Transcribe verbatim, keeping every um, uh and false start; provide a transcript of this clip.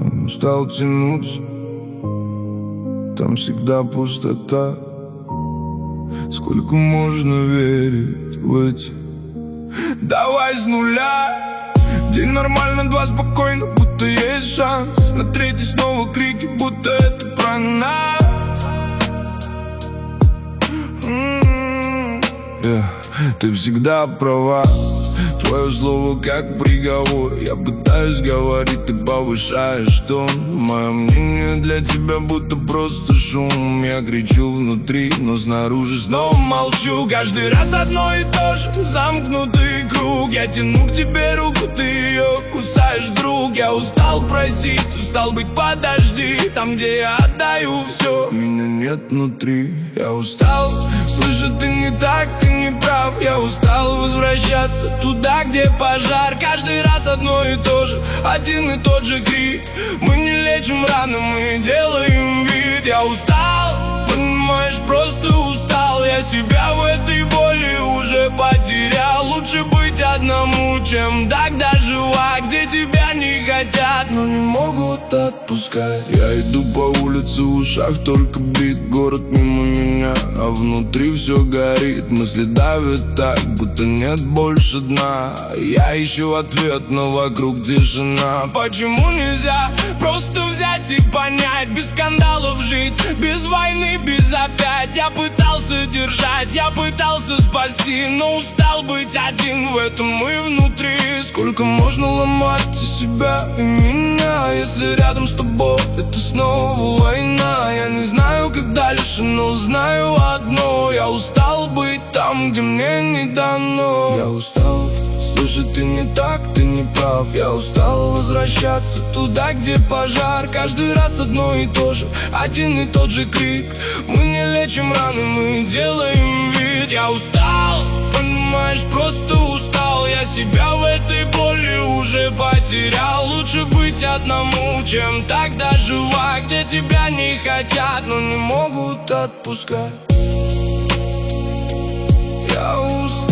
устал тянуться, там всегда пустота. Сколько можно верить в эти давай с нуля. День нормально, два спокойно, будто есть шанс. На третий снова крики, будто это про нас. Yeah. Ты всегда права, твое слово как приговор. Я пытаюсь говорить, ты повышаешь тон. Мое мнение для тебя будто просто шум. Я кричу внутри, но снаружи снова молчу. Каждый раз одно и то же, замкнутый круг. Я тяну к тебе руку, ты ее кусаешь, друг. Я устал просить, устал быть подожди. Там, где я отдаю все, меня нет внутри. Я устал слышать, ты не так, ты не прав. Я устал возвращаться туда, где пожар. Каждый раз одно и то же, один и тот же крик. Мы не лечим раны, мы делаем вид. Я устал, понимаешь, просто устал. Я себя в этой боли уже потерял. Лучше быть одному, чем тогда жива, где тебя не хотят, но не могут отпускать. Я иду по улице, в ушах только бит. Город мимо меня, а внутри все горит. Мысли давят так, будто нет больше дна. Я ищу ответ, но вокруг тишина. Почему нельзя просто взять и понять? Без скандалов жить, без войны, без опять. Я пытался держать, я пытался спасти, но устал быть один в этом и внутри. Сколько можно ломать и себя, и меня, если рядом с тобой это снова война. Я не знаю, как дальше, но знаю одно: я устал быть там, где мне не дано. Я устал слышать, ты не так, ты не прав. Я устал возвращаться туда, где пожар. Каждый раз одно и то же, один и тот же крик. Мы не лечим раны, мы делаем вид. Я устал, понимаешь, просто устал. Я себя в этой боли уже потерял. Лучше быть одному, чем тогда жива, где тебя не хотят, но не могут отпускать. Я устал.